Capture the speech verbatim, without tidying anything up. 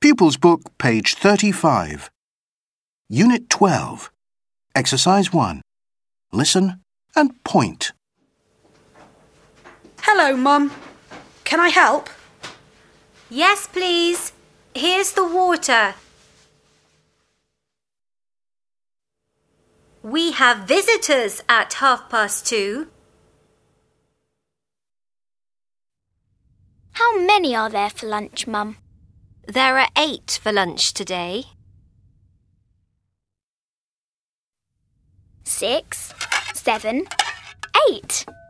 Pupils Book, page thirty-five. Unit twelve. Exercise one. Listen and point. Hello, Mum. Can I help? Yes, please. Here's the water. We have visitors at half past two. How many are there for lunch, Mum? There are eight for lunch today. Six, seven, eight.